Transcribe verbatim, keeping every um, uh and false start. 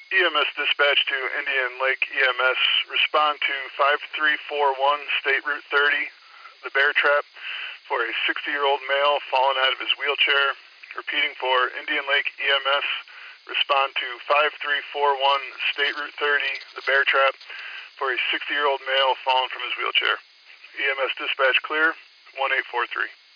E M S dispatch to Indian Lake E M S. Respond to five three four one State Route thirty, the bear trap, for a sixty-year-old male fallen out of his wheelchair. Repeating for Indian Lake E M S. Respond to five three four one State Route thirty, the bear trap, for a sixty-year-old male fallen from his wheelchair. E M S dispatch clear, one eight four three.